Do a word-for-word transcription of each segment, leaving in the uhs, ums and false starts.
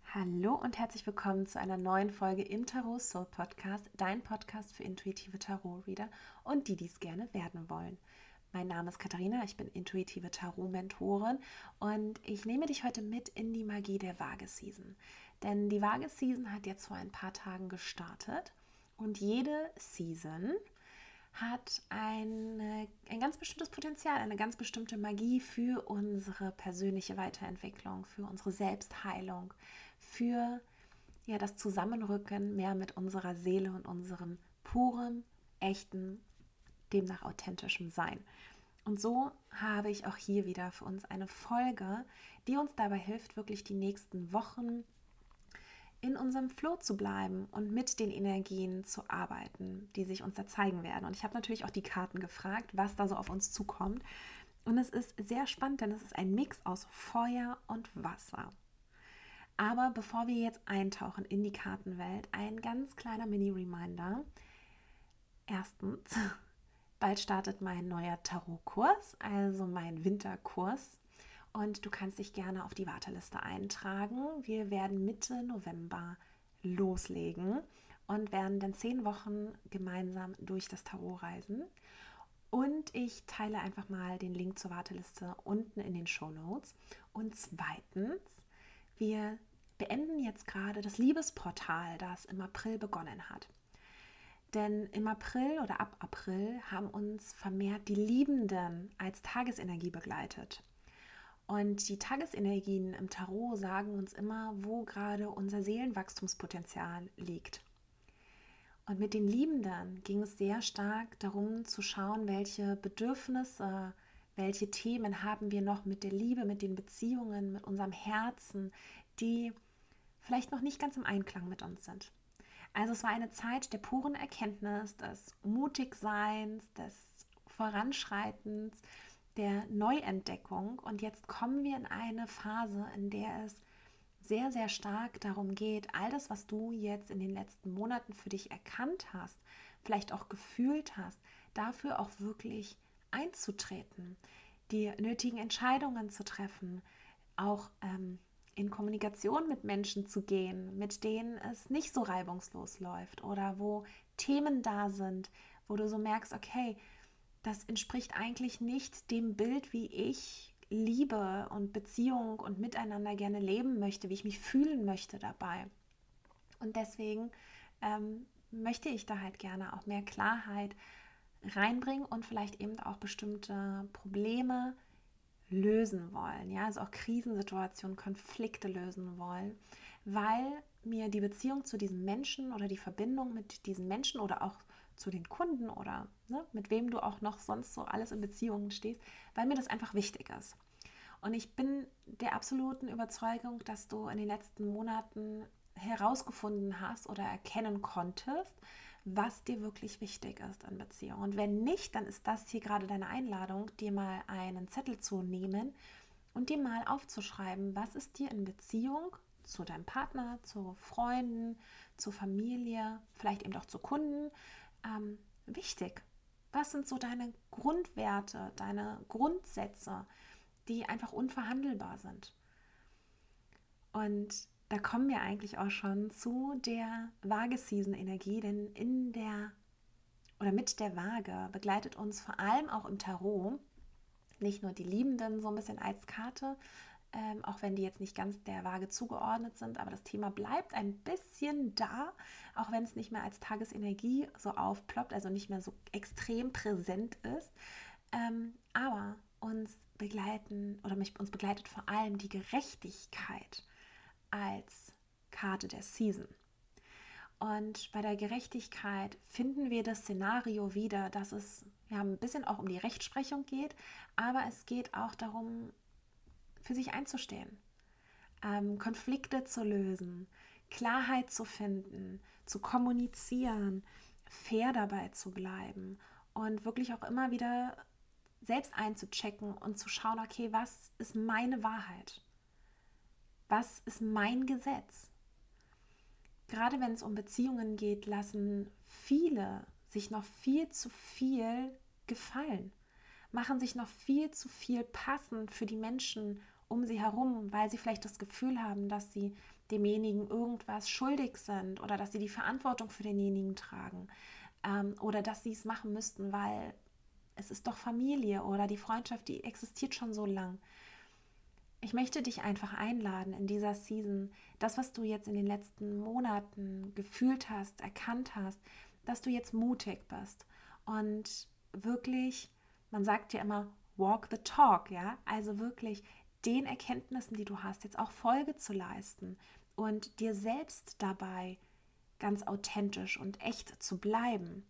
Hallo und herzlich willkommen zu einer neuen Folge im Tarot Soul Podcast, dein Podcast für intuitive Tarot-Reader und die, die es gerne werden wollen. Mein Name ist Katharina, ich bin intuitive Tarot-Mentorin und ich nehme dich heute mit in die Magie der Waage-Season. Denn die Waage-Season hat jetzt vor ein paar Tagen gestartet und jede Season hat eine, ein ganz bestimmtes Potenzial, eine ganz bestimmte Magie für unsere persönliche Weiterentwicklung, für unsere Selbstheilung, für ja, das Zusammenrücken mehr mit unserer Seele und unserem puren, echten, demnach authentischem Sein. Und so habe ich auch hier wieder für uns eine Folge, die uns dabei hilft, wirklich die nächsten Wochen in unserem Flow zu bleiben und mit den Energien zu arbeiten, die sich uns da zeigen werden. Und ich habe natürlich auch die Karten gefragt, was da so auf uns zukommt. Und es ist sehr spannend, denn es ist ein Mix aus Feuer und Wasser. Aber bevor wir jetzt eintauchen in die Kartenwelt, ein ganz kleiner Mini-Reminder. Erstens, bald startet mein neuer Tarotkurs, also mein Winterkurs. Und du kannst dich gerne auf die Warteliste eintragen. Wir werden Mitte November loslegen und werden dann zehn Wochen gemeinsam durch das Tarot reisen. Und ich teile einfach mal den Link zur Warteliste unten in den Shownotes. Und zweitens, wir beenden jetzt gerade das Liebesportal, das im April begonnen hat. Denn im April oder ab April haben uns vermehrt die Liebenden als Tagesenergie begleitet. Und die Tagesenergien im Tarot sagen uns immer, wo gerade unser Seelenwachstumspotenzial liegt. Und mit den Liebenden ging es sehr stark darum zu schauen, welche Bedürfnisse, welche Themen haben wir noch mit der Liebe, mit den Beziehungen, mit unserem Herzen, die vielleicht noch nicht ganz im Einklang mit uns sind. Also es war eine Zeit der puren Erkenntnis, des Mutigseins, des Voranschreitens, der Neuentdeckung. Und jetzt kommen wir in eine Phase, in der es sehr, sehr stark darum geht, all das, was du jetzt in den letzten Monaten für dich erkannt hast, vielleicht auch gefühlt hast, dafür auch wirklich einzutreten, die nötigen Entscheidungen zu treffen, auch ähm, in Kommunikation mit Menschen zu gehen, mit denen es nicht so reibungslos läuft oder wo Themen da sind, wo du so merkst, okay, das entspricht eigentlich nicht dem Bild, wie ich Liebe und Beziehung und Miteinander gerne leben möchte, wie ich mich fühlen möchte dabei. Und deswegen ähm, möchte ich da halt gerne auch mehr Klarheit reinbringen und vielleicht eben auch bestimmte Probleme lösen wollen. Ja, also auch Krisensituationen, Konflikte lösen wollen, weil mir die Beziehung zu diesem Menschen oder die Verbindung mit diesen Menschen oder auch zu den Kunden oder ne, mit wem du auch noch sonst so alles in Beziehungen stehst, weil mir das einfach wichtig ist. Und ich bin der absoluten Überzeugung, dass du in den letzten Monaten herausgefunden hast oder erkennen konntest, was dir wirklich wichtig ist in Beziehung. Und wenn nicht, dann ist das hier gerade deine Einladung, dir mal einen Zettel zu nehmen und dir mal aufzuschreiben, was ist dir in Beziehung zu deinem Partner, zu Freunden, zur Familie, vielleicht eben auch zu Kunden, ähm, wichtig? Was sind so deine Grundwerte, deine Grundsätze, die einfach unverhandelbar sind? Und da kommen wir eigentlich auch schon zu der Waage-Season-Energie, denn in der oder mit der Waage begleitet uns vor allem auch im Tarot nicht nur die Liebenden so ein bisschen als Karte, ähm, auch wenn die jetzt nicht ganz der Waage zugeordnet sind, aber das Thema bleibt ein bisschen da, auch wenn es nicht mehr als Tagesenergie so aufploppt, also nicht mehr so extrem präsent ist. Ähm, aber uns begleiten oder mich, uns begleitet vor allem die Gerechtigkeit als Karte der Season. Und bei der Gerechtigkeit finden wir das Szenario wieder, dass es ja ein bisschen auch um die Rechtsprechung geht, aber es geht auch darum, für sich einzustehen, ähm, Konflikte zu lösen, Klarheit zu finden, zu kommunizieren, fair dabei zu bleiben und wirklich auch immer wieder selbst einzuchecken und zu schauen, okay, was ist meine Wahrheit? Was ist mein Gesetz? Gerade wenn es um Beziehungen geht, lassen viele sich noch viel zu viel gefallen, machen sich noch viel zu viel passend für die Menschen um sie herum, weil sie vielleicht das Gefühl haben, dass sie demjenigen irgendwas schuldig sind oder dass sie die Verantwortung für denjenigen tragen ähm, oder dass sie es machen müssten, weil es ist doch Familie oder die Freundschaft, die existiert schon so lang. Ich möchte dich einfach einladen in dieser Season, das, was du jetzt in den letzten Monaten gefühlt hast, erkannt hast, dass du jetzt mutig bist und wirklich, man sagt ja immer, walk the talk, ja, also wirklich den Erkenntnissen, die du hast, jetzt auch Folge zu leisten und dir selbst dabei ganz authentisch und echt zu bleiben.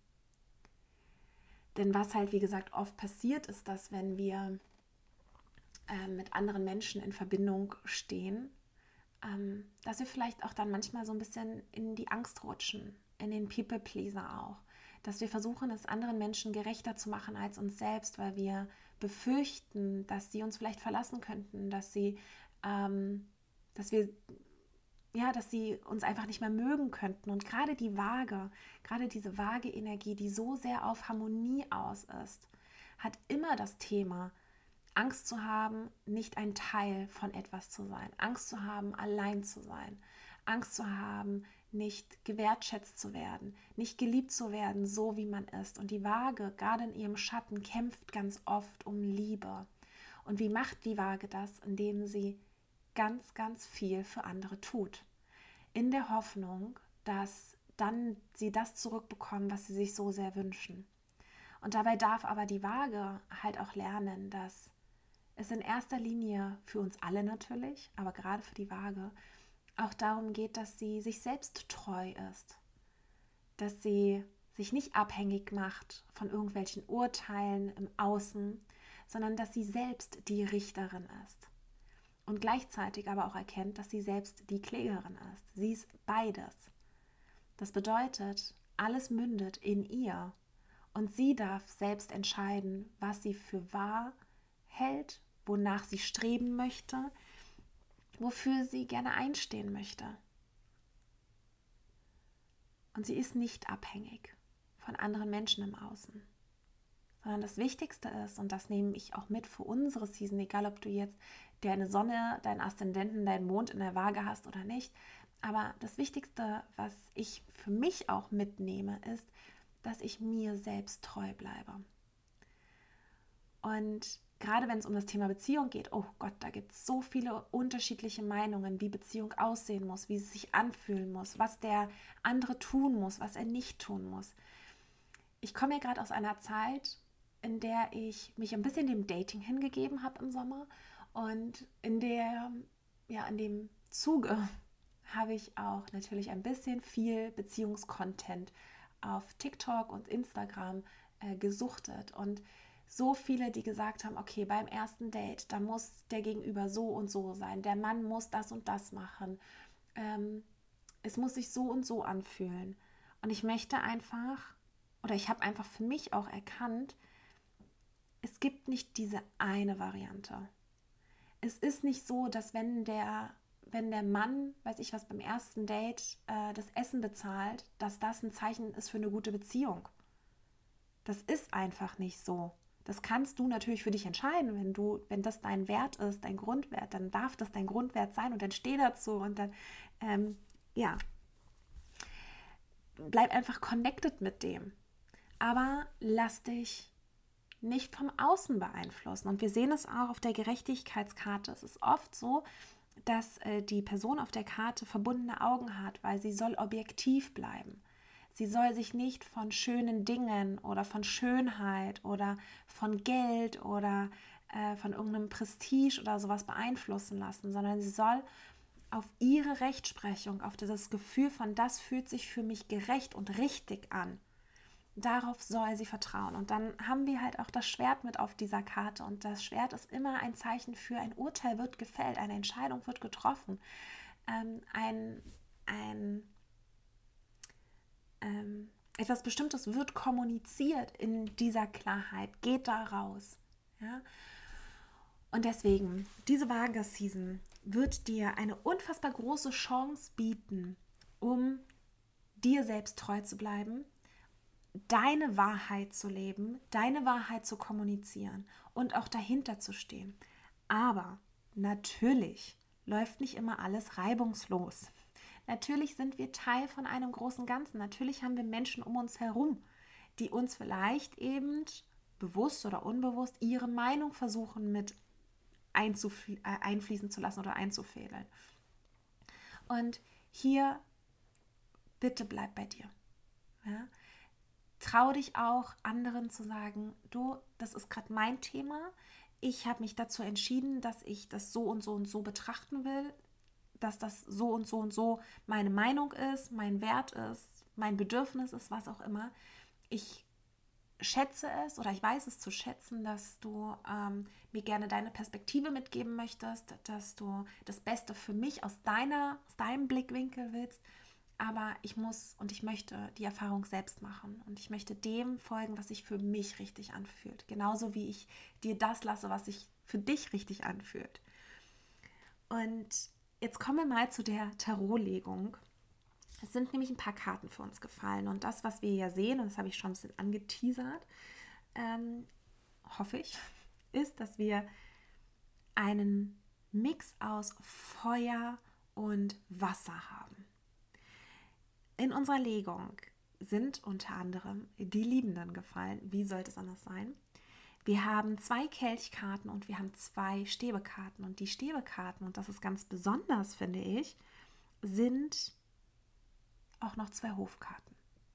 Denn was halt, wie gesagt, oft passiert ist, dass wenn wir äh, mit anderen Menschen in Verbindung stehen, ähm, dass wir vielleicht auch dann manchmal so ein bisschen in die Angst rutschen, in den People-Pleaser auch. Dass wir versuchen, es anderen Menschen gerechter zu machen als uns selbst, weil wir befürchten, dass sie uns vielleicht verlassen könnten, dass sie, ähm, dass wir ja, dass sie uns einfach nicht mehr mögen könnten. Und gerade die Waage, gerade diese Waage-Energie, die so sehr auf Harmonie aus ist, hat immer das Thema, Angst zu haben, nicht ein Teil von etwas zu sein. Angst zu haben, allein zu sein. Angst zu haben, nicht gewertschätzt zu werden, nicht geliebt zu werden, so wie man ist. Und die Waage, gerade in ihrem Schatten, kämpft ganz oft um Liebe. Und wie macht die Waage das? Indem sie ganz, ganz viel für andere tut. In der Hoffnung, dass dann sie das zurückbekommen, was sie sich so sehr wünschen. Und dabei darf aber die Waage halt auch lernen, dass es in erster Linie für uns alle natürlich, aber gerade für die Waage, auch darum geht, dass sie sich selbst treu ist. Dass sie sich nicht abhängig macht von irgendwelchen Urteilen im Außen, sondern dass sie selbst die Richterin ist. Und gleichzeitig aber auch erkennt, dass sie selbst die Klägerin ist. Sie ist beides. Das bedeutet, alles mündet in ihr und sie darf selbst entscheiden, was sie für wahr hält, wonach sie streben möchte, wofür sie gerne einstehen möchte. Und sie ist nicht abhängig von anderen Menschen im Außen. Sondern das Wichtigste ist, und das nehme ich auch mit für unsere Season, egal ob du jetzt deine Sonne, deinen Aszendenten, deinen Mond in der Waage hast oder nicht, aber das Wichtigste, was ich für mich auch mitnehme, ist, dass ich mir selbst treu bleibe. Und gerade wenn es um das Thema Beziehung geht, oh Gott, da gibt es so viele unterschiedliche Meinungen, wie Beziehung aussehen muss, wie sie sich anfühlen muss, was der andere tun muss, was er nicht tun muss. Ich komme ja gerade aus einer Zeit, in der ich mich ein bisschen dem Dating hingegeben habe im Sommer und in der, ja, in dem Zuge habe ich auch natürlich ein bisschen viel Beziehungscontent auf TikTok und Instagram äh, gesuchtet und so viele, die gesagt haben, okay, beim ersten Date, da muss der Gegenüber so und so sein, der Mann muss das und das machen, ähm, es muss sich so und so anfühlen. Und ich möchte einfach, oder ich habe einfach für mich auch erkannt, es gibt nicht diese eine Variante. Es ist nicht so, dass wenn der, wenn der Mann, weiß ich was, beim ersten Date äh, das Essen bezahlt, dass das ein Zeichen ist für eine gute Beziehung. Das ist einfach nicht so. Das kannst du natürlich für dich entscheiden, wenn du, wenn das dein Wert ist, dein Grundwert, dann darf das dein Grundwert sein und dann steh dazu und dann, ähm, ja, bleib einfach connected mit dem. Aber lass dich nicht vom Außen beeinflussen. Und wir sehen es auch auf der Gerechtigkeitskarte. Es ist oft so, dass äh, die Person auf der Karte verbundene Augen hat, weil sie soll objektiv bleiben. Sie soll sich nicht von schönen Dingen oder von Schönheit oder von Geld oder äh, von irgendeinem Prestige oder sowas beeinflussen lassen, sondern sie soll auf ihre Rechtsprechung, auf dieses Gefühl von, das fühlt sich für mich gerecht und richtig an. Darauf soll sie vertrauen. Und dann haben wir halt auch das Schwert mit auf dieser Karte. Und das Schwert ist immer ein Zeichen für, ein Urteil wird gefällt, eine Entscheidung wird getroffen. Ähm, ein, ein, ähm, etwas Bestimmtes wird kommuniziert in dieser Klarheit, geht da raus. Ja? Und deswegen, diese Waage-Season wird dir eine unfassbar große Chance bieten, um dir selbst treu zu bleiben, deine Wahrheit zu leben, deine Wahrheit zu kommunizieren und auch dahinter zu stehen. Aber natürlich läuft nicht immer alles reibungslos. Natürlich sind wir Teil von einem großen Ganzen. Natürlich haben wir Menschen um uns herum, die uns vielleicht eben bewusst oder unbewusst ihre Meinung versuchen mit einzufl- äh, einfließen zu lassen oder einzufädeln. Und hier bitte bleib bei dir. Ja? Trau dich auch, anderen zu sagen, du, das ist gerade mein Thema. Ich habe mich dazu entschieden, dass ich das so und so und so betrachten will, dass das so und so und so meine Meinung ist, mein Wert ist, mein Bedürfnis ist, was auch immer. Ich schätze es oder ich weiß es zu schätzen, dass du ähm, mir gerne deine Perspektive mitgeben möchtest, dass du das Beste für mich aus, deiner, aus deinem Blickwinkel willst. Aber ich muss und ich möchte die Erfahrung selbst machen und ich möchte dem folgen, was sich für mich richtig anfühlt. Genauso wie ich dir das lasse, was sich für dich richtig anfühlt. Und jetzt kommen wir mal zu der Tarotlegung. Es sind nämlich ein paar Karten für uns gefallen und das, was wir ja sehen, und das habe ich schon ein bisschen angeteasert, ähm, hoffe ich, ist, dass wir einen Mix aus Feuer und Wasser haben. In unserer Legung sind unter anderem die Liebenden gefallen. Wie sollte es anders sein? Wir haben zwei Kelchkarten und wir haben zwei Stäbekarten. Und die Stäbekarten, und das ist ganz besonders, finde ich, sind auch noch zwei Hofkarten.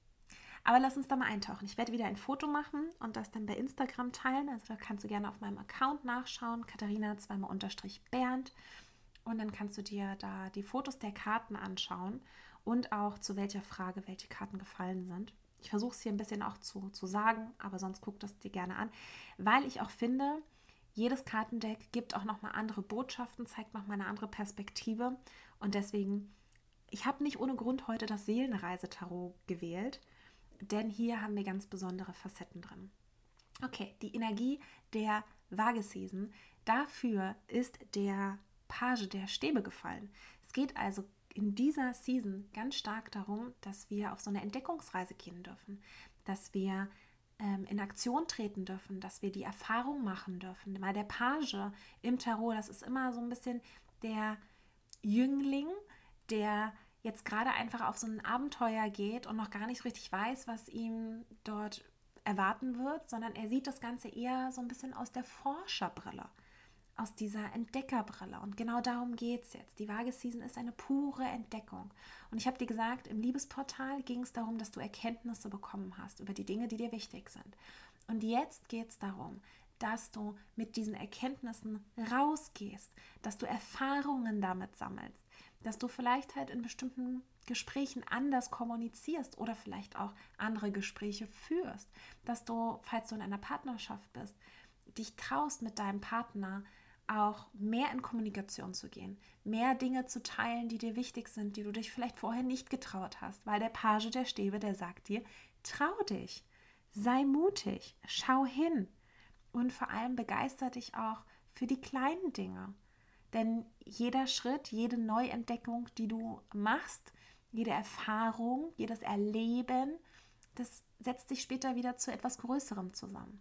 Aber lass uns da mal eintauchen. Ich werde wieder ein Foto machen und das dann bei Instagram teilen. Also da kannst du gerne auf meinem Account nachschauen. Katharina zweimal unterstrich Bernd. Und dann kannst du dir da die Fotos der Karten anschauen und auch zu welcher Frage welche Karten gefallen sind. Ich versuche es hier ein bisschen auch zu, zu sagen, aber sonst guck das dir gerne an, weil ich auch finde, jedes Kartendeck gibt auch nochmal andere Botschaften, zeigt nochmal eine andere Perspektive und deswegen, ich habe nicht ohne Grund heute das Seelenreise-Tarot gewählt, denn hier haben wir ganz besondere Facetten drin. Okay, die Energie der Waage-Season, dafür ist der Page der Stäbe gefallen. Es geht also in dieser Season ganz stark darum, dass wir auf so eine Entdeckungsreise gehen dürfen, dass wir ähm, in Aktion treten dürfen, dass wir die Erfahrung machen dürfen. Weil der Page im Tarot, das ist immer so ein bisschen der Jüngling, der jetzt gerade einfach auf so ein Abenteuer geht und noch gar nicht richtig weiß, was ihm dort erwarten wird, sondern er sieht das Ganze eher so ein bisschen aus der Forscherbrille, aus dieser Entdeckerbrille. Und genau darum geht es jetzt. Die Waage-Season ist eine pure Entdeckung. Und ich habe dir gesagt, im Liebesportal ging es darum, dass du Erkenntnisse bekommen hast über die Dinge, die dir wichtig sind. Und jetzt geht es darum, dass du mit diesen Erkenntnissen rausgehst, dass du Erfahrungen damit sammelst, dass du vielleicht halt in bestimmten Gesprächen anders kommunizierst oder vielleicht auch andere Gespräche führst, dass du, falls du in einer Partnerschaft bist, dich traust, mit deinem Partner auch mehr in Kommunikation zu gehen, mehr Dinge zu teilen, die dir wichtig sind, die du dich vielleicht vorher nicht getraut hast, weil der Page der Stäbe, der sagt dir, trau dich, sei mutig, schau hin und vor allem begeister dich auch für die kleinen Dinge. Denn jeder Schritt, jede Neuentdeckung, die du machst, jede Erfahrung, jedes Erleben, das setzt dich später wieder zu etwas Größerem zusammen.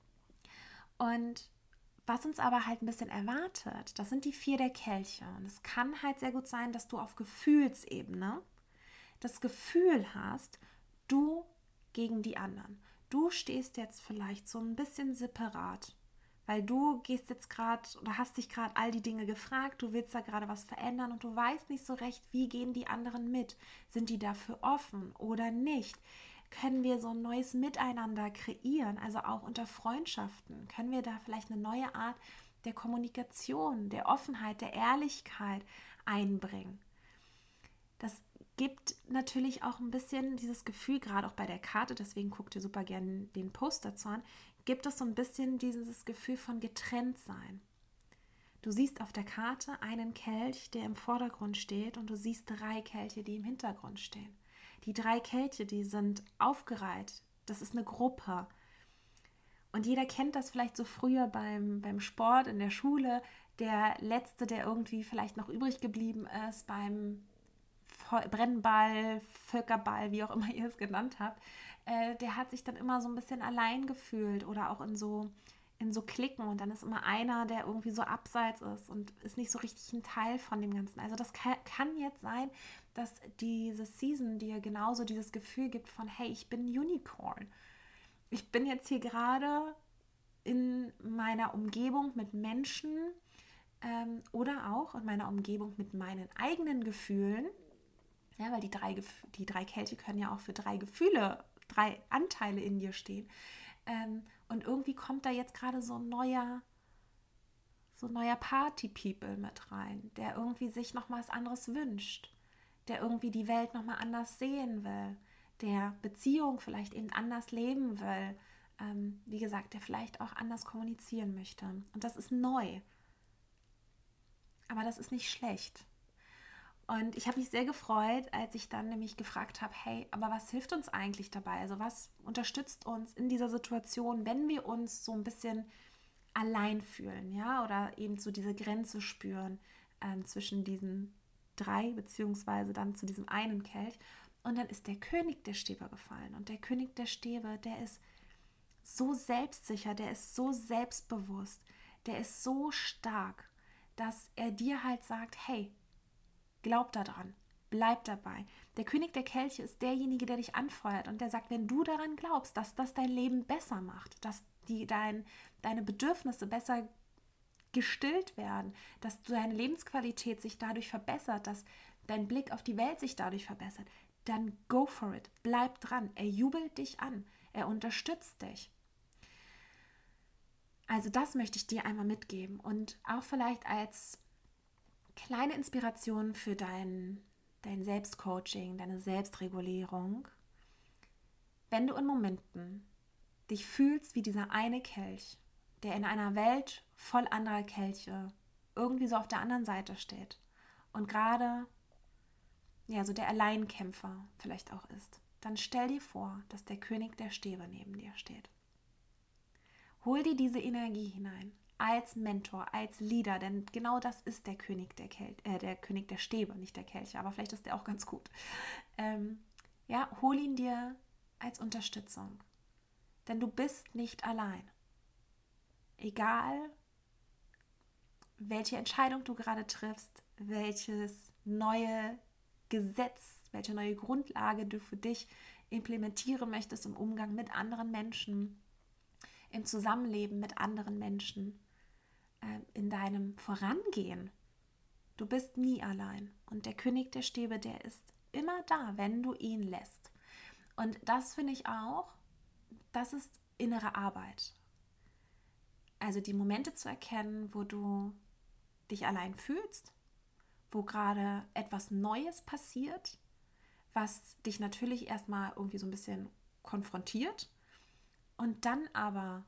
Und was uns aber halt ein bisschen erwartet, das sind die vier der Kelche. Und es kann halt sehr gut sein, dass du auf Gefühlsebene das Gefühl hast, du gegen die anderen. Du stehst jetzt vielleicht so ein bisschen separat, weil du gehst jetzt gerade oder hast dich gerade all die Dinge gefragt, du willst da gerade was verändern und du weißt nicht so recht, wie gehen die anderen mit? Sind die dafür offen oder nicht? Können wir so ein neues Miteinander kreieren, also auch unter Freundschaften? Können wir da vielleicht eine neue Art der Kommunikation, der Offenheit, der Ehrlichkeit einbringen? Das gibt natürlich auch ein bisschen dieses Gefühl, gerade auch bei der Karte, deswegen guck dir super gerne den Post dazu an, gibt es so ein bisschen dieses Gefühl von Getrenntsein. Du siehst auf der Karte einen Kelch, der im Vordergrund steht und du siehst drei Kelche, die im Hintergrund stehen. Die drei Kelche, die sind aufgereiht. Das ist eine Gruppe. Und jeder kennt das vielleicht so früher beim, beim Sport, in der Schule. Der Letzte, der irgendwie vielleicht noch übrig geblieben ist, beim Brennball, Völkerball, wie auch immer ihr es genannt habt, äh, der hat sich dann immer so ein bisschen allein gefühlt oder auch in so, in so Klicken und dann ist immer einer, der irgendwie so abseits ist und ist nicht so richtig ein Teil von dem Ganzen. Also das kann, kann jetzt sein, dass diese Season dir genauso dieses Gefühl gibt von, hey, ich bin ein Unicorn. Ich bin jetzt hier gerade in meiner Umgebung mit Menschen ähm, oder auch in meiner Umgebung mit meinen eigenen Gefühlen. Ja, weil die drei, die drei Kelche können ja auch für drei Gefühle, drei Anteile in dir stehen. Ähm, und irgendwie kommt da jetzt gerade so ein neuer, so ein neuer Party-People mit rein, der irgendwie sich noch mal was anderes wünscht, der irgendwie die Welt noch mal anders sehen will, der Beziehung vielleicht eben anders leben will, ähm, wie gesagt, der vielleicht auch anders kommunizieren möchte. Und das ist neu. Aber das ist nicht schlecht. Und ich habe mich sehr gefreut, als ich dann nämlich gefragt habe, hey, aber was hilft uns eigentlich dabei? Also was unterstützt uns in dieser Situation, wenn wir uns so ein bisschen allein fühlen, ja, oder eben so diese Grenze spüren ähm, zwischen diesen drei, beziehungsweise dann zu diesem einen Kelch. Und dann ist der König der Stäbe gefallen. Und der König der Stäbe, der ist so selbstsicher, der ist so selbstbewusst, der ist so stark, dass er dir halt sagt, hey, glaub daran, bleib dabei. Der König der Kelche ist derjenige, der dich anfeuert und der sagt, wenn du daran glaubst, dass das dein Leben besser macht, dass die, dein, deine Bedürfnisse besser gestillt werden, dass deine Lebensqualität sich dadurch verbessert, dass dein Blick auf die Welt sich dadurch verbessert, dann go for it, bleib dran. Er jubelt dich an, er unterstützt dich. Also das möchte ich dir einmal mitgeben und auch vielleicht als kleine Inspiration für dein, dein Selbstcoaching, deine Selbstregulierung. Wenn du in Momenten dich fühlst wie dieser eine Kelch, der in einer Welt voll anderer Kelche irgendwie so auf der anderen Seite steht und gerade ja, so der Alleinkämpfer vielleicht auch ist, dann stell dir vor, dass der König der Stäbe neben dir steht. Hol dir diese Energie hinein. Als Mentor, als Leader, denn genau das ist der König der, Kel- äh, der König der Stäbe, nicht der Kelche, aber vielleicht ist der auch ganz gut. Ähm, ja, hol ihn dir als Unterstützung, denn du bist nicht allein. Egal, welche Entscheidung du gerade triffst, welches neue Gesetz, welche neue Grundlage du für dich implementieren möchtest im Umgang mit anderen Menschen, im Zusammenleben mit anderen Menschen, in deinem Vorangehen. Du bist nie allein. Und der König der Stäbe, der ist immer da, wenn du ihn lässt. Und das finde ich auch, das ist innere Arbeit. Also die Momente zu erkennen, wo du dich allein fühlst, wo gerade etwas Neues passiert, was dich natürlich erstmal irgendwie so ein bisschen konfrontiert und dann aber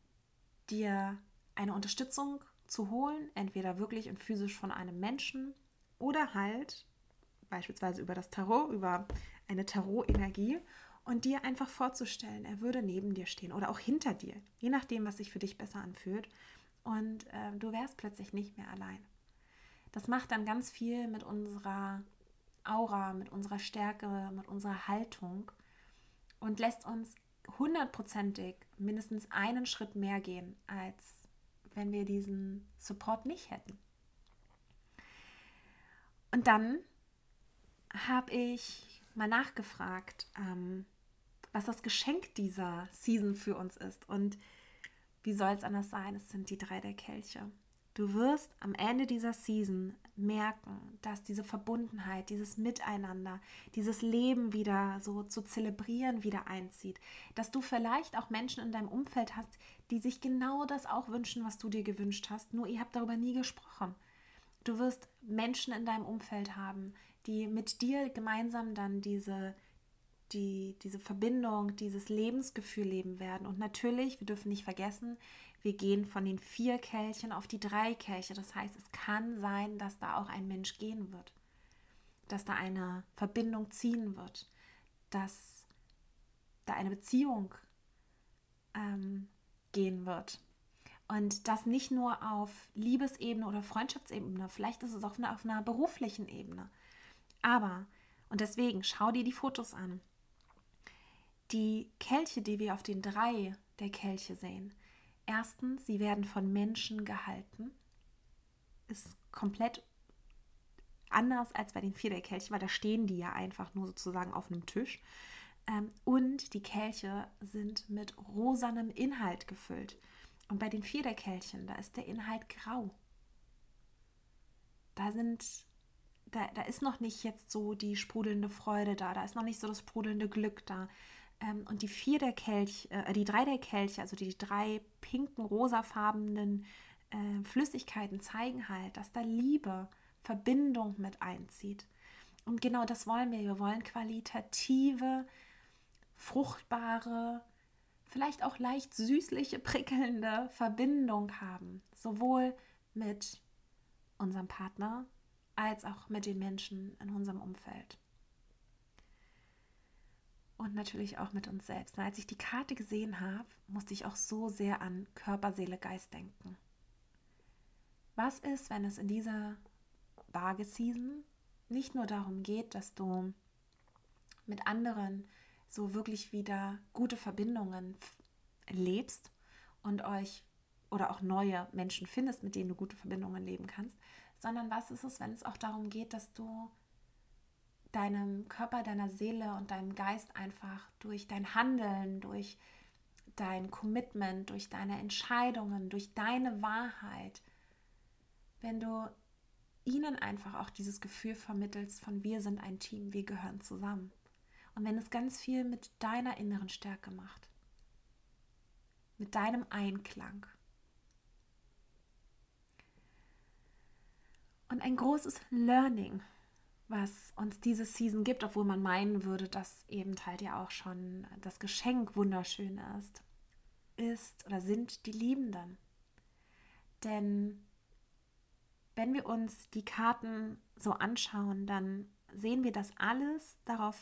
dir eine Unterstützung zu holen, entweder wirklich und physisch von einem Menschen oder halt beispielsweise über das Tarot, über eine Tarot-Energie und dir einfach vorzustellen, er würde neben dir stehen oder auch hinter dir, je nachdem, was sich für dich besser anfühlt und äh, du wärst plötzlich nicht mehr allein. Das macht dann ganz viel mit unserer Aura, mit unserer Stärke, mit unserer Haltung und lässt uns hundertprozentig mindestens einen Schritt mehr gehen, als wenn wir diesen Support nicht hätten. Und dann habe ich mal nachgefragt, ähm, was das Geschenk dieser Season für uns ist. Und wie soll es anders sein? Es sind die drei der Kelche. Du wirst am Ende dieser Season merken, dass diese Verbundenheit, dieses Miteinander, dieses Leben wieder so zu zelebrieren wieder einzieht. Dass du vielleicht auch Menschen in deinem Umfeld hast, die sich genau das auch wünschen, was du dir gewünscht hast, nur ihr habt darüber nie gesprochen. Du wirst Menschen in deinem Umfeld haben, die mit dir gemeinsam dann diese, die, diese Verbindung, dieses Lebensgefühl leben werden. Und natürlich, wir dürfen nicht vergessen, wir gehen von den vier Kelchen auf die drei Kelche. Das heißt, es kann sein, dass da auch ein Mensch gehen wird, dass da eine Verbindung ziehen wird, dass da eine Beziehung ähm, gehen wird. Und das nicht nur auf Liebesebene oder Freundschaftsebene, vielleicht ist es auch auf einer beruflichen Ebene. Aber, und deswegen, schau dir die Fotos an. Die Kelche, die wir auf den drei der Kelche sehen, Erstens, sie werden von Menschen gehalten. Ist komplett anders als bei den Viererkelchen, weil da stehen die ja einfach nur sozusagen auf einem Tisch. Ähm, und die Kelche sind mit rosanem Inhalt gefüllt. Und bei den Viererkelchen, da ist der Inhalt grau. Da sind, da, da ist noch nicht jetzt so die sprudelnde Freude da, da ist noch nicht so das sprudelnde Glück da. Ähm, und die vier der Kelch, äh, die drei der Kelche, also die drei pinken, rosafarbenen äh, Flüssigkeiten zeigen halt, dass da Liebe, Verbindung mit einzieht. Und genau das wollen wir. Wir wollen qualitative, fruchtbare, vielleicht auch leicht süßliche, prickelnde Verbindung haben. Sowohl mit unserem Partner als auch mit den Menschen in unserem Umfeld. Und natürlich auch mit uns selbst. Und als ich die Karte gesehen habe, musste ich auch so sehr an Körper, Seele, Geist denken. Was ist, wenn es in dieser Waage-Season nicht nur darum geht, dass du mit anderen so wirklich wieder gute Verbindungen lebst und euch oder auch neue Menschen findest, mit denen du gute Verbindungen leben kannst, sondern was ist es, wenn es auch darum geht, dass du deinem Körper, deiner Seele und deinem Geist einfach durch dein Handeln, durch dein Commitment, durch deine Entscheidungen, durch deine Wahrheit, wenn du ihnen einfach auch dieses Gefühl vermittelst von wir sind ein Team, wir gehören zusammen. Und wenn es ganz viel mit deiner inneren Stärke macht, mit deinem Einklang. Und ein großes Learning, was uns diese Season gibt, obwohl man meinen würde, dass eben halt ja auch schon das Geschenk wunderschön ist, ist oder sind die Liebenden. Denn wenn wir uns die Karten so anschauen, dann sehen wir, dass alles darauf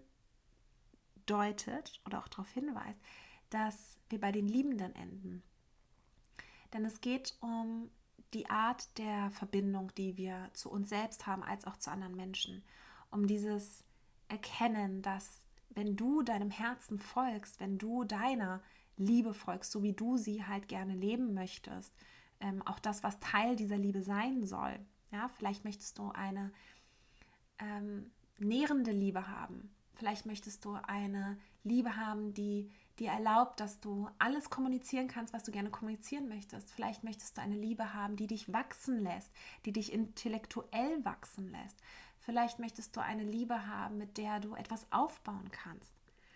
hindeutet oder auch darauf hinweist, dass wir bei den Liebenden enden. Denn es geht um die Art der Verbindung, die wir zu uns selbst haben, als auch zu anderen Menschen. Um dieses Erkennen, dass wenn du deinem Herzen folgst, wenn du deiner Liebe folgst, so wie du sie halt gerne leben möchtest, ähm, auch das, was Teil dieser Liebe sein soll. Ja, vielleicht möchtest du eine ähm, nährende Liebe haben. Vielleicht möchtest du eine Liebe haben, die dir erlaubt, dass du alles kommunizieren kannst, was du gerne kommunizieren möchtest. Vielleicht möchtest du eine Liebe haben, die dich wachsen lässt, die dich intellektuell wachsen lässt. Vielleicht möchtest du eine Liebe haben, mit der du etwas aufbauen kannst.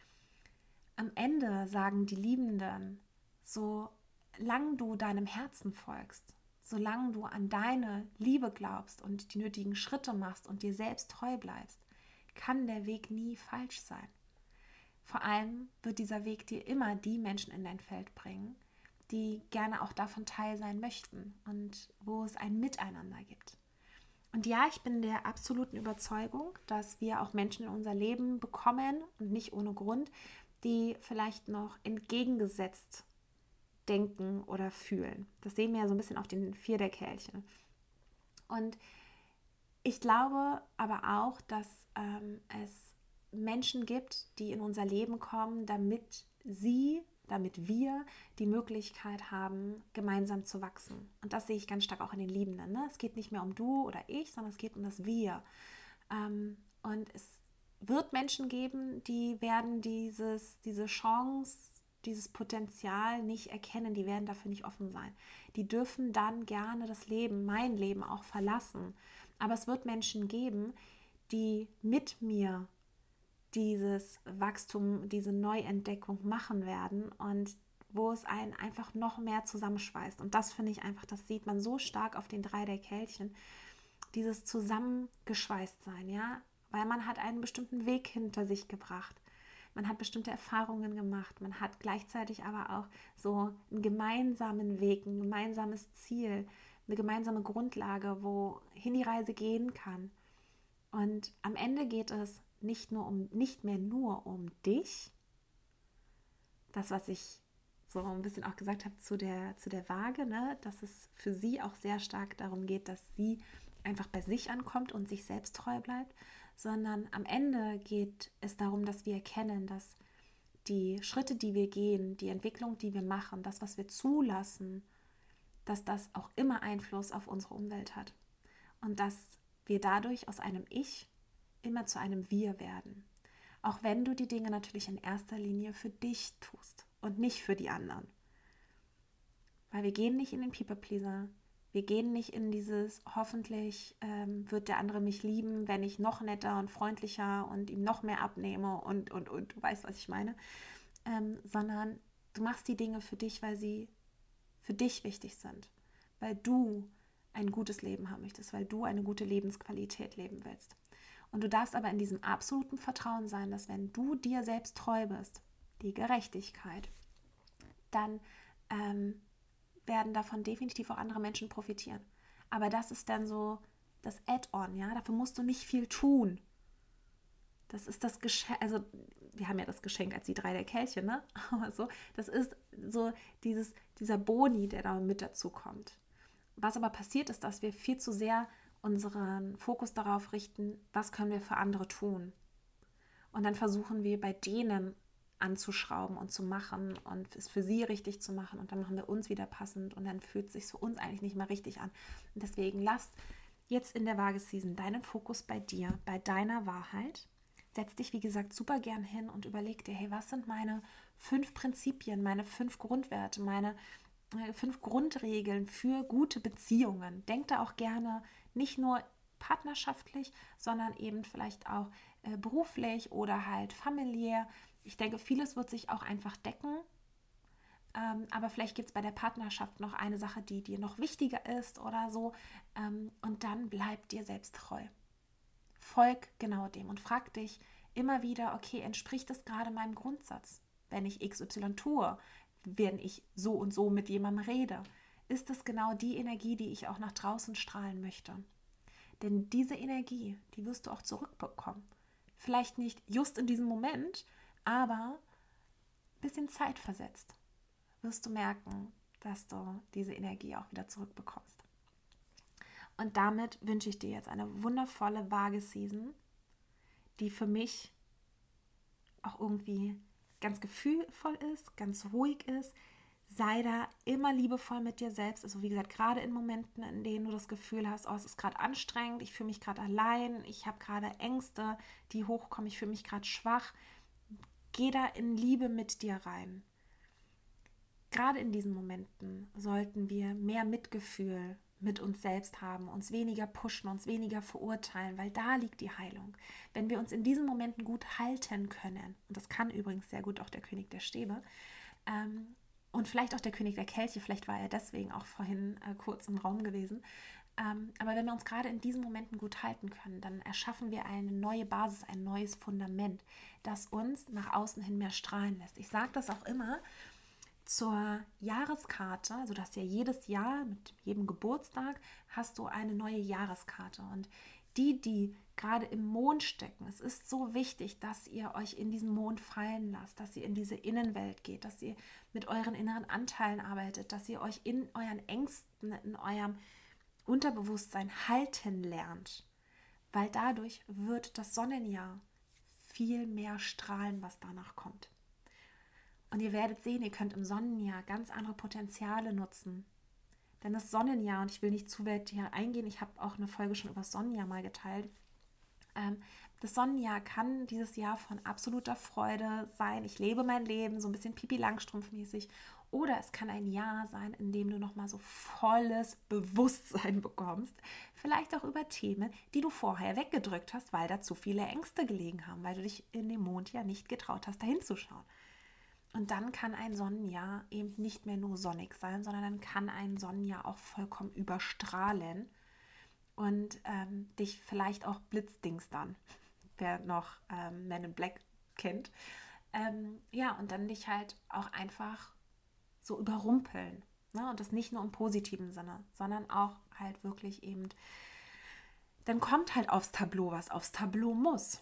Am Ende sagen die Liebenden, solange du deinem Herzen folgst, solange du an deine Liebe glaubst und die nötigen Schritte machst und dir selbst treu bleibst, kann der Weg nie falsch sein. Vor allem wird dieser Weg dir immer die Menschen in dein Feld bringen, die gerne auch davon Teil sein möchten und wo es ein Miteinander gibt. Und ja, ich bin der absoluten Überzeugung, dass wir auch Menschen in unser Leben bekommen und nicht ohne Grund, die vielleicht noch entgegengesetzt denken oder fühlen. Das sehen wir ja so ein bisschen auf den vier der Kelche. Und ich glaube aber auch, dass ähm, es Menschen gibt, die in unser Leben kommen, damit sie, damit wir die Möglichkeit haben, gemeinsam zu wachsen. Und das sehe ich ganz stark auch in den Liebenden. Ne? Es geht nicht mehr um du oder ich, sondern es geht um das Wir. Ähm, und es wird Menschen geben, die werden dieses, diese Chance, dieses Potenzial nicht erkennen, die werden dafür nicht offen sein. Die dürfen dann gerne das Leben, mein Leben auch verlassen. Aber es wird Menschen geben, die mit mir dieses Wachstum, diese Neuentdeckung machen werden und wo es einen einfach noch mehr zusammenschweißt. Und das finde ich einfach, das sieht man so stark auf den drei der Kelchen, dieses Zusammengeschweißtsein, ja, weil man hat einen bestimmten Weg hinter sich gebracht. Man hat bestimmte Erfahrungen gemacht. Man hat gleichzeitig aber auch so einen gemeinsamen Weg, ein gemeinsames Ziel, eine gemeinsame Grundlage, wohin die Reise gehen kann. Und am Ende geht es nicht nur um, nicht mehr nur um dich. Das, was ich so ein bisschen auch gesagt habe zu der, zu der Waage, ne? Dass es für sie auch sehr stark darum geht, dass sie einfach bei sich ankommt und sich selbst treu bleibt, sondern am Ende geht es darum, dass wir erkennen, dass die Schritte, die wir gehen, die Entwicklung, die wir machen, das, was wir zulassen, dass das auch immer Einfluss auf unsere Umwelt hat. Und dass wir dadurch aus einem Ich immer zu einem Wir werden. Auch wenn du die Dinge natürlich in erster Linie für dich tust und nicht für die anderen. Weil wir gehen nicht in den People-Pleaser. Wir gehen nicht in dieses, hoffentlich ähm, wird der andere mich lieben, wenn ich noch netter und freundlicher und ihm noch mehr abnehme und, und, und, du weißt, was ich meine. Ähm, sondern du machst die Dinge für dich, weil sie für dich wichtig sind. Weil du ein gutes Leben haben möchtest, weil du eine gute Lebensqualität leben willst. Und du darfst aber in diesem absoluten Vertrauen sein, dass wenn du dir selbst treu bist, die Gerechtigkeit, dann ähm, werden davon definitiv auch andere Menschen profitieren. Aber das ist dann so das Add-on, ja, dafür musst du nicht viel tun. Das ist das Geschenk, also wir haben ja das Geschenk als die drei der Kelche, ne? Aber so, das ist so dieses, dieser Boni, der da mit dazu kommt. Was aber passiert ist, dass wir viel zu sehr unseren Fokus darauf richten, was können wir für andere tun. Und dann versuchen wir bei denen anzuschrauben und zu machen und es für sie richtig zu machen und dann machen wir uns wieder passend und dann fühlt es sich für uns eigentlich nicht mehr richtig an. Und deswegen lasst jetzt in der Waage-Season deinen Fokus bei dir, bei deiner Wahrheit. Setz dich, wie gesagt, super gern hin und überleg dir, hey, was sind meine fünf Prinzipien, meine fünf Grundwerte, meine äh, fünf Grundregeln für gute Beziehungen. Denk da auch gerne nicht nur partnerschaftlich, sondern eben vielleicht auch äh, beruflich oder halt familiär. Ich denke, vieles wird sich auch einfach decken, ähm, aber vielleicht gibt es bei der Partnerschaft noch eine Sache, die dir noch wichtiger ist oder so. Ähm, und dann bleib dir selbst treu. Folg genau dem und frag dich immer wieder, okay, entspricht das gerade meinem Grundsatz? Wenn ich X Y tue, wenn ich so und so mit jemandem rede, ist das genau die Energie, die ich auch nach draußen strahlen möchte? Denn diese Energie, die wirst du auch zurückbekommen. Vielleicht nicht just in diesem Moment, aber ein bisschen Zeit versetzt wirst du merken, dass du diese Energie auch wieder zurückbekommst. Und damit wünsche ich dir jetzt eine wundervolle Waage-Season, die für mich auch irgendwie ganz gefühlvoll ist, ganz ruhig ist. Sei da immer liebevoll mit dir selbst. Also wie gesagt, gerade in Momenten, in denen du das Gefühl hast, oh, es ist gerade anstrengend, ich fühle mich gerade allein, ich habe gerade Ängste, die hochkommen, ich fühle mich gerade schwach. Geh da in Liebe mit dir rein. Gerade in diesen Momenten sollten wir mehr Mitgefühl mit uns selbst haben, uns weniger pushen, uns weniger verurteilen, weil da liegt die Heilung. Wenn wir uns in diesen Momenten gut halten können, und das kann übrigens sehr gut auch der König der Stäbe, ähm, und vielleicht auch der König der Kelche, vielleicht war er deswegen auch vorhin äh, kurz im Raum gewesen, ähm, aber wenn wir uns gerade in diesen Momenten gut halten können, dann erschaffen wir eine neue Basis, ein neues Fundament, das uns nach außen hin mehr strahlen lässt. Ich sage das auch immer, zur Jahreskarte, also du hast ja jedes Jahr mit jedem Geburtstag hast du eine neue Jahreskarte und die, die gerade im Mond stecken, es ist so wichtig, dass ihr euch in diesen Mond fallen lasst, dass ihr in diese Innenwelt geht, dass ihr mit euren inneren Anteilen arbeitet, dass ihr euch in euren Ängsten, in eurem Unterbewusstsein halten lernt, weil dadurch wird das Sonnenjahr viel mehr strahlen, was danach kommt. Und ihr werdet sehen, ihr könnt im Sonnenjahr ganz andere Potenziale nutzen. Denn das Sonnenjahr, und ich will nicht zu weit hier eingehen, ich habe auch eine Folge schon über das Sonnenjahr mal geteilt. Ähm, das Sonnenjahr kann dieses Jahr von absoluter Freude sein. Ich lebe mein Leben, so ein bisschen Pipi Langstrumpf-mäßig. Oder es kann ein Jahr sein, in dem du nochmal so volles Bewusstsein bekommst. Vielleicht auch über Themen, die du vorher weggedrückt hast, weil da zu viele Ängste gelegen haben, weil du dich in dem Mond ja nicht getraut hast, da hinzuschauen. Und dann kann ein Sonnenjahr eben nicht mehr nur sonnig sein, sondern dann kann ein Sonnenjahr auch vollkommen überstrahlen und ähm, dich vielleicht auch blitzdingstern, wer noch ähm, Men in Black kennt. Ähm, ja, und dann dich halt auch einfach so überrumpeln. Ne? Und das nicht nur im positiven Sinne, sondern auch halt wirklich eben, dann kommt halt aufs Tableau, was aufs Tableau muss.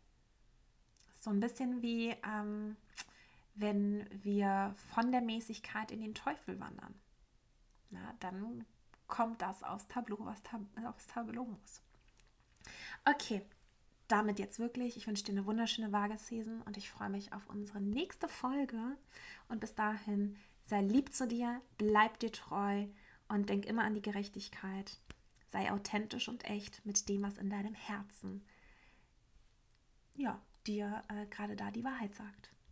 So ein bisschen wie... Ähm, wenn wir von der Mäßigkeit in den Teufel wandern. Na, dann kommt das aufs Tableau, was tab- aufs Tableau muss. Okay, damit jetzt wirklich, ich wünsche dir eine wunderschöne Vagus-Season und ich freue mich auf unsere nächste Folge. Und bis dahin, sei lieb zu dir, bleib dir treu und denk immer an die Gerechtigkeit. Sei authentisch und echt mit dem, was in deinem Herzen, ja, dir äh, gerade da die Wahrheit sagt.